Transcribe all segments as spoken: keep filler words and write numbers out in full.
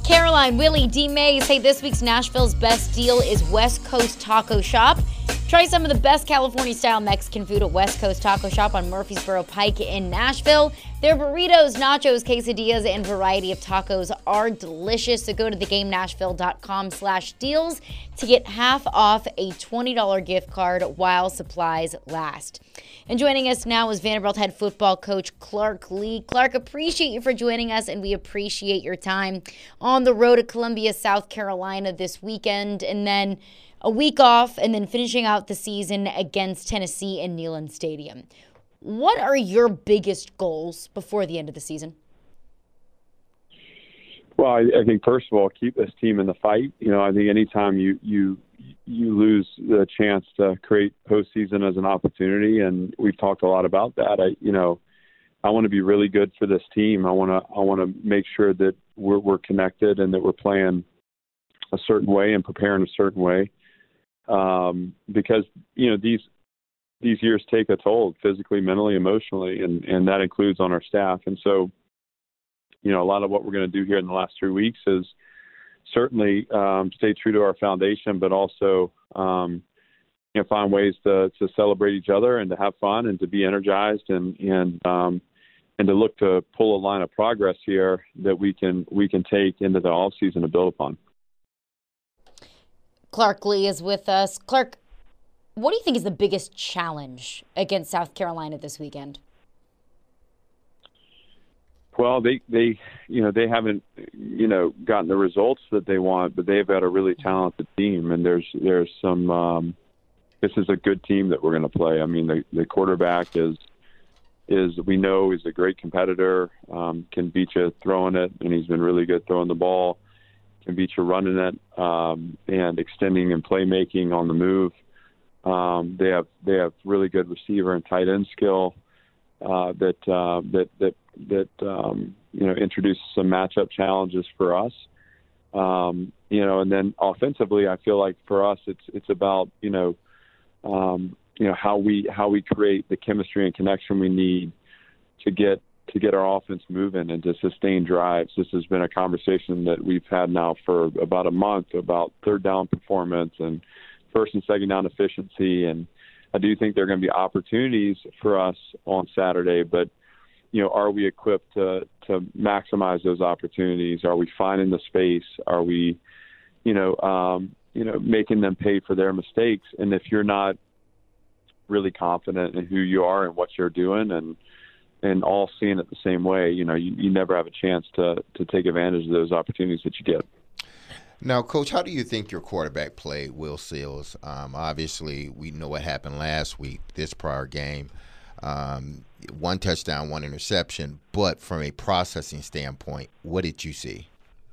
Caroline, Willie, D. May say this week's Nashville's best deal is West Coast Taco Shop. Try some of the best California-style Mexican food at West Coast Taco Shop on Murfreesboro Pike in Nashville. Their burritos, nachos, quesadillas, and variety of tacos are delicious. So go to theGameNashville.com slash deals to get half off a twenty dollars gift card while supplies last. And joining us now is Vanderbilt head football coach Clark Lea. Clark, appreciate you for joining us, and we appreciate your time on the road to Columbia, South Carolina this weekend, and then a week off, and then finishing out the season against Tennessee in Neyland Stadium. What are your biggest goals before the end of the season? Well, I, I think, first of all, keep this team in the fight. You know, I think anytime you you you lose the chance to create postseason as an opportunity, and we've talked a lot about that. I, you know, I want to be really good for this team. I want to I want to make sure that we're we're connected and that we're playing a certain way and preparing a certain way. Um, because, you know, these these years take a toll physically, mentally, emotionally, and, and that includes on our staff. And so, you know, a lot of what we're going to do here in the last three weeks is certainly um, stay true to our foundation, but also, um, you know, find ways to, to celebrate each other and to have fun and to be energized and, and, um, and to look to pull a line of progress here that we can, we can take into the off season to build upon. Clark Lea is with us. Clark, what do you think is the biggest challenge against South Carolina this weekend? Well, they, they, you know, they haven't, you know, gotten the results that they want, but they've got a really talented team, and there's, there's some. Um, this is a good team that we're going to play. I mean, the, the quarterback is, is we know he's a great competitor, um, can beat you throwing it, and he's been really good throwing the ball. Can beat you running it, um, and extending and playmaking on the move. Um, they have they have really good receiver and tight end skill uh, that uh, that that that um, you know introduces some matchup challenges for us. Um, you know, and then offensively, I feel like for us, it's it's about you know um, you know how we how we create the chemistry and connection we need to get. to get our offense moving and to sustain drives. This has been a conversation that we've had now for about a month about third down performance and first and second down efficiency. And I do think there are going to be opportunities for us on Saturday, but, you know, are we equipped to, to maximize those opportunities? Are we finding the space? Are we, you know, um, you know, making them pay for their mistakes? And if you're not really confident in who you are and what you're doing and, and all seeing it the same way, you know, you, you never have a chance to to take advantage of those opportunities that you get. Now, Coach, how do you think your quarterback played, Will Seals? Um, obviously, we know what happened last week, this prior game. Um, one touchdown, one interception. But from a processing standpoint, what did you see?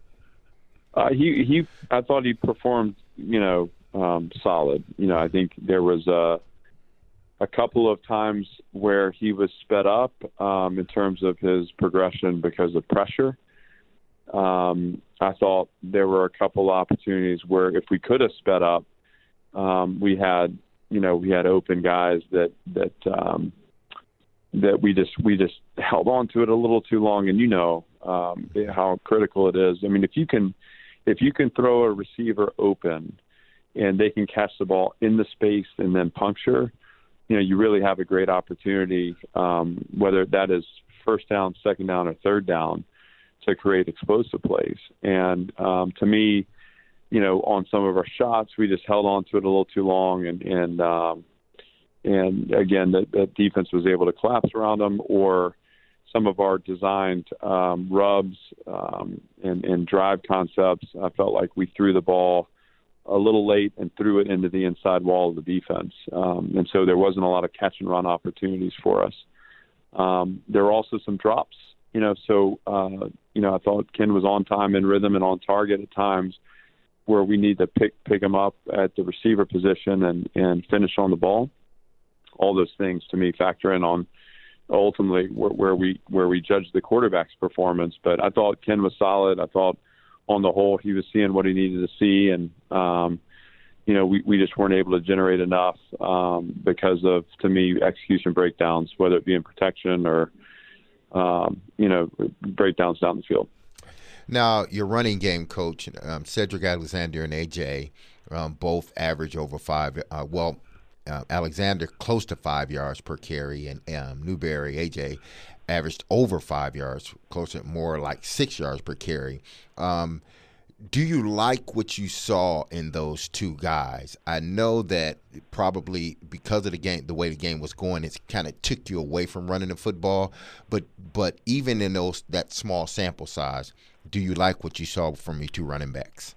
Uh, he, he, I thought he performed, you know, um, solid. You know, I think there was a, a couple of times where he was sped up um, in terms of his progression because of pressure. Um, I thought there were a couple opportunities where if we could have sped up, um, we had, you know, we had open guys that, that, um, that we just, we just held on to it a little too long. And you know, um, how critical it is. I mean, if you can, if you can throw a receiver open and they can catch the ball in the space and then puncture, you know, you really have a great opportunity, um, whether that is first down, second down, or third down, to create explosive plays. And um, to me, you know, on some of our shots, we just held on to it a little too long, and and um, and again, the, the defense was able to collapse around them, or some of our designed um, rubs um, and, and drive concepts. I felt like we threw the ball a little late and threw it into the inside wall of the defense. Um, and so there wasn't a lot of catch and run opportunities for us. Um, there were also some drops, you know, so, uh, you know, I thought Ken was on time and rhythm and on target at times where we need to pick, pick him up at the receiver position and, and finish on the ball. All those things to me factor in on ultimately where, where we, where we judge the quarterback's performance. But I thought Ken was solid. I thought, on the whole, he was seeing what he needed to see, and um, you know, we, we just weren't able to generate enough um, because of, to me, execution breakdowns, whether it be in protection or um, you know, breakdowns down the field. Now, your running game coach, um, Cedric Alexander and A J, um, both average over five. Uh, well, uh, Alexander close to five yards per carry, and um, Newberry, A J, averaged over five yards, closer, more like six yards per carry. Um, do you like what you saw in those two guys? I know that probably because of the game, the way the game was going, it kind of took you away from running the football. But but even in those that small sample size, do you like what you saw from your two running backs?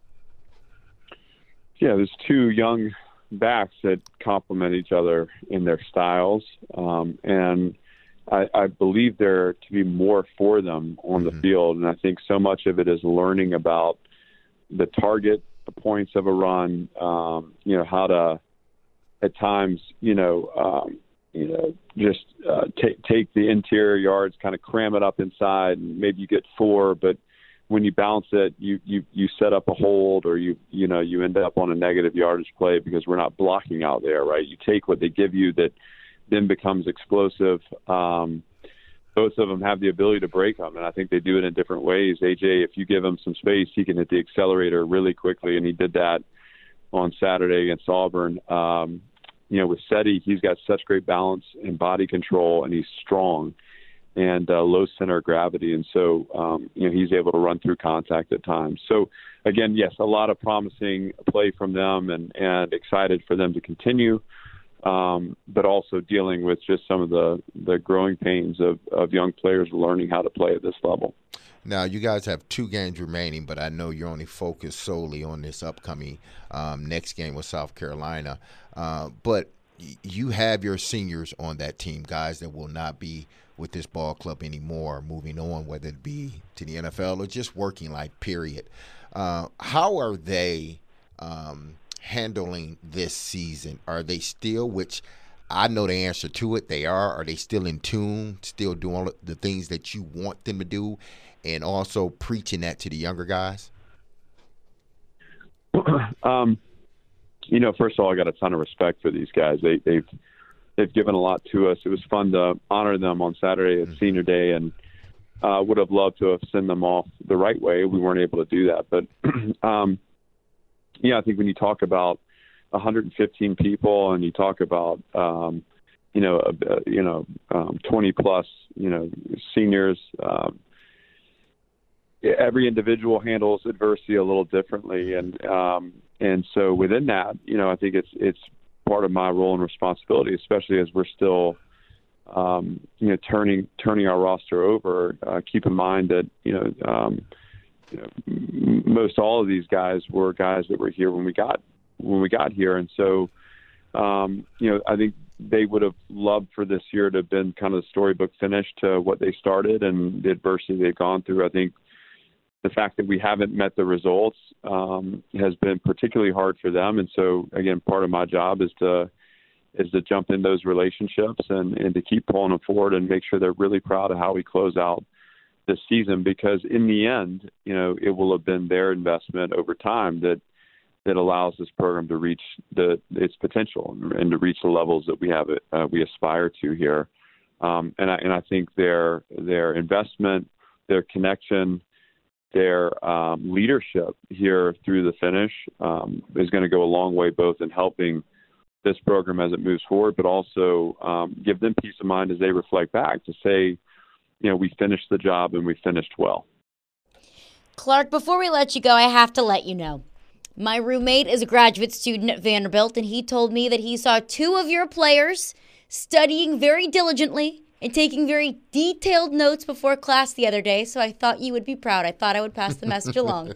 Yeah, there's two young backs that complement each other in their styles, um, and I, I believe there to be more for them on the mm-hmm. field. And I think so much of it is learning about the target, the points of a run, um, you know, how to at times, you know, um, you know, just uh, take take the interior yards, kind of cram it up inside, and maybe you get four, but when you bounce it, you, you, you set up a hold, or you you know you end up on a negative yardage play because we're not blocking out there, right? You take what they give you that then becomes explosive. Um, both of them have the ability to break them, and I think they do it in different ways. A J, if you give him some space, he can hit the accelerator really quickly, and he did that on Saturday against Auburn. Um, you know, with Seti, he's got such great balance and body control, and he's strong and uh, low center of gravity. And so, um, you know, he's able to run through contact at times. So, again, yes, a lot of promising play from them, and, and excited for them to continue, um, but also dealing with just some of the, the growing pains of, of young players learning how to play at this level. Now, you guys have two games remaining, but I know you're only focused solely on this upcoming um, next game with South Carolina. Uh, but you have your seniors on that team, guys that will not be with this ball club anymore, moving on, whether it be to the N F L or just working life, period. Uh, how are they um, handling this season? Are they still, which I know the answer to it, they are, are they still in tune, still doing all the things that you want them to do, and also preaching that to the younger guys? Um, you know, first of all, I got a ton of respect for these guys. They, they've they've given a lot to us. It was fun to honor them on Saturday at mm-hmm. Senior Day, and uh, would have loved to have sent them off the right way. We weren't able to do that. But, um, yeah, I think when you talk about one hundred fifteen people and you talk about, um, you know, uh, you know, um, twenty plus, you know, seniors, um, every individual handles adversity a little differently. And, um, and so within that, you know, I think it's, it's part of my role and responsibility, especially as we're still, um, you know, turning, turning our roster over. Uh, keep in mind that, you know, um, you know, m- most all of these guys were guys that were here when we got, when we got here. And so, um, you know, I think they would have loved for this year to have been kind of the storybook finish to what they started and the adversity they've gone through. I think the fact that we haven't met the results um, has been particularly hard for them. And so, again, part of my job is to is to jump in those relationships and, and to keep pulling them forward and make sure they're really proud of how we close out this season, because in the end, you know, it will have been their investment over time that that allows this program to reach the its potential and to reach the levels that we have uh, we aspire to here. Um, and I and I think their their investment, their connection, their um, leadership here through the finish um, is going to go a long way, both in helping this program as it moves forward, but also um, give them peace of mind as they reflect back to say, you know, we finished the job and we finished well. Clark, before we let you go, I have to let you know. My roommate is a graduate student at Vanderbilt, and he told me that he saw two of your players studying very diligently and taking very detailed notes before class the other day, so I thought you would be proud. I thought I would pass the message along.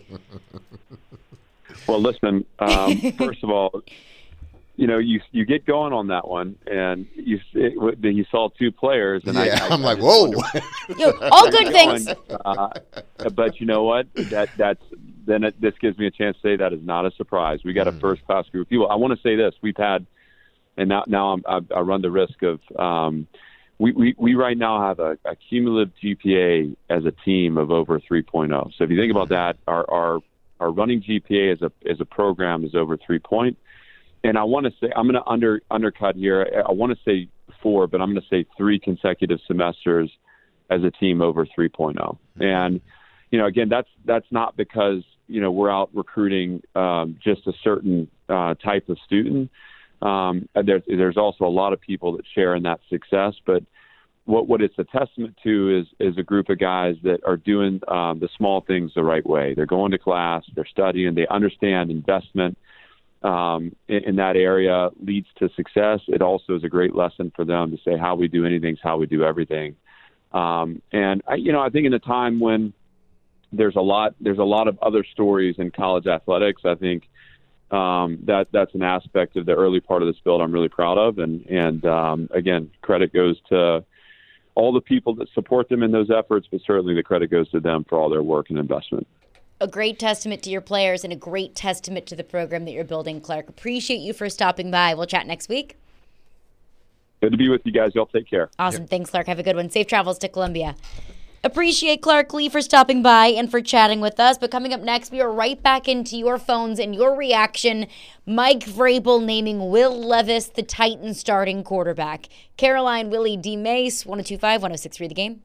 Well, listen, um, first of all, you know, you you get going on that one, and you it, you saw two players, and yeah, I, I, I'm like, whoa. Yo, all good things. Uh, but you know what? That that's then it, this gives me a chance to say that is not a surprise. We got mm. a first-class group of people. I want to say this: we've had, and now now I'm, I, I run the risk of. Um, We, we, we right now have a, a cumulative G P A as a team of over three point oh. So if you think about that, our our, our running G P A as a as a program is over three point. And I want to say, I'm going to under undercut here. I want to say four, but I'm going to say three consecutive semesters as a team over three point oh. And, you know, again, that's that's not because, you know, we're out recruiting um, just a certain uh, type of student. Um, there, there's also a lot of people that share in that success. But what what it's a testament to is is a group of guys that are doing um, the small things the right way. They're going to class, they're studying, they understand investment um, in, in that area leads to success. It also is a great lesson for them to say how we do anything is how we do everything. Um, and I, you know, I think in a time when there's a lot, there's a lot of other stories in college athletics, I think um, that that's an aspect of the early part of this build I'm really proud of. And, and um, again, credit goes to all the people that support them in those efforts, but certainly the credit goes to them for all their work and investment. A great testament to your players and a great testament to the program that you're building, Clark. Appreciate you for stopping by. We'll chat next week. Good to be with you guys. Y'all take care. Awesome. Yep. Thanks, Clark. Have a good one. Safe travels to Columbia. Appreciate Clark Lee for stopping by and for chatting with us. But coming up next, we are right back into your phones and your reaction. Mike Vrabel naming Will Levis the Titans starting quarterback. Caroline, Willie, D. Mace, one oh two five, one oh six three The Game.